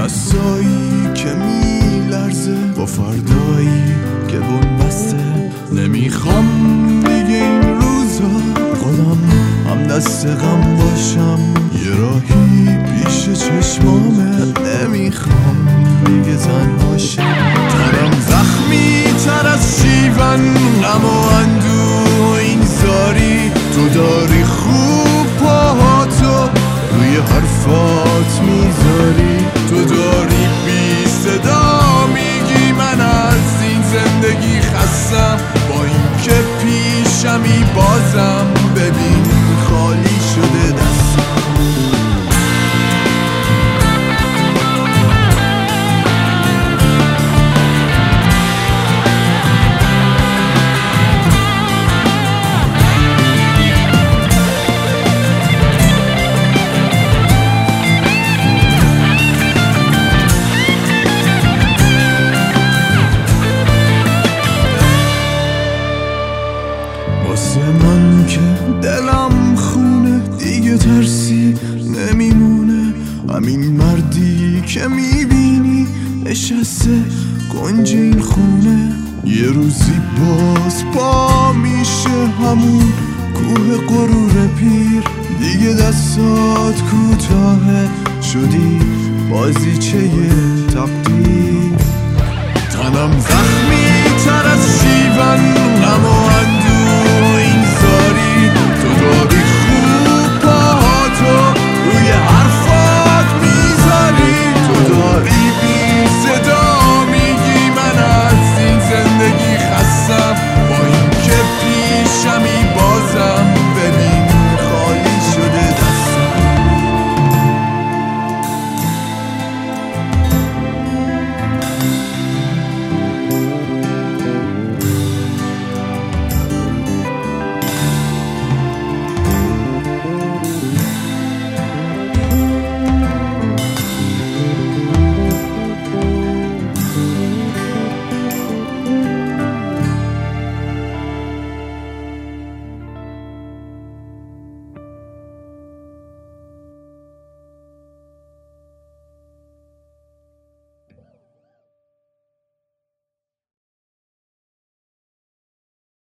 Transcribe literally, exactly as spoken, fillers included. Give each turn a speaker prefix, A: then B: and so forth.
A: دستایی که میلرزه با فردایی که بن بسته. نمیخوام دیگه این روزا خودم هم دست غم باشم، یه راهی پیش چشمامه. نمیخوام دیگه تنها شم، تنم زخمی تر از شیون، غم و اندوه و این زاری. تو داری خوب پاهاتو روی حرفات میذاری، تو داری بی صدا میگی من از این زندگی خستم. با این که پیشمی بازم ببین خالی شده دستم. واسه من که دلم خونه دیگه ترسی نمیمونه. همین مردی که میبینی نشسته کنج این خونه، یه روزی باز پا میشه همون کوه غرور پیر. دیگه دستات کوتاهه شدی بازیچه تقدیر. تنم زخمی تر از شیون،